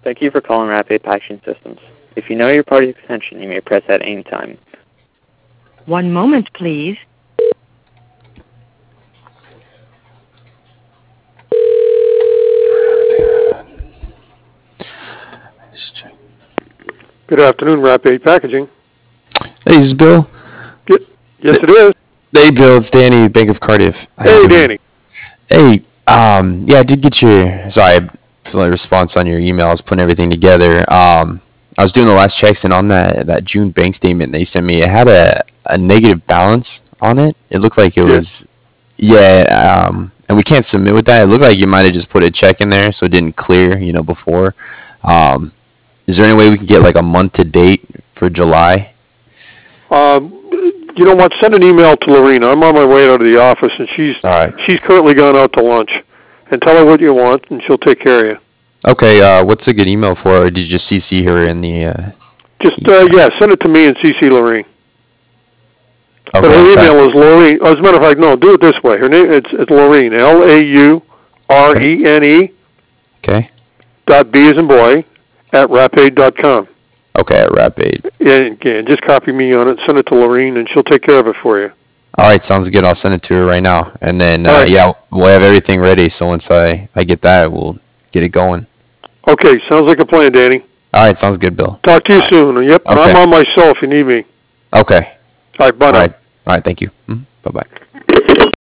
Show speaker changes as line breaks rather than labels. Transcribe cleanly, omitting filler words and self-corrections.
Thank you for calling Rapid Packaging Systems. If you know your party's extension, you may press at any time.
One moment, please.
Good afternoon, Rapid Packaging.
Hey, this is Bill.
Yes, it is.
Hey, Bill. It's Danny, Bank of Cardiff.
Hey, Danny.
Hey, yeah, I did get for the response on your email. I was putting everything together. I was doing the last checks, and on that June bank statement they sent me, it had a negative balance on it. It looked like it was, and we can't submit with that. It looked like you might have just put a check in there, so it didn't clear, before. Is there any way we could get like a month to date for July?
You know what? Send an email to Lorena. I'm on my way out of the office, and she's currently gone out to lunch. And tell her what you want, and she'll take care of you.
Okay. What's a good email for her? Or did you just CC her in the?
Send it to me and CC Lorene.
Okay.
But her email is Lorene. As a matter of fact, no. Do it this way. Her name it's Lorene. Laurene.
Okay.
.b as in boy @rapid.com.
Okay, at Rapid.
And just copy me on it. Send it to Lorene, and she'll take care of it for you.
All right, sounds good. I'll send it to her right now, and then we'll have everything ready. So once I get that, we'll get it going.
Okay, sounds like a plan, Danny.
All right, sounds good, Bill.
Talk to you soon. Yep, okay. I'm on my cell if you need me.
Okay.
All right, bye now.
All right, thank you. Bye bye.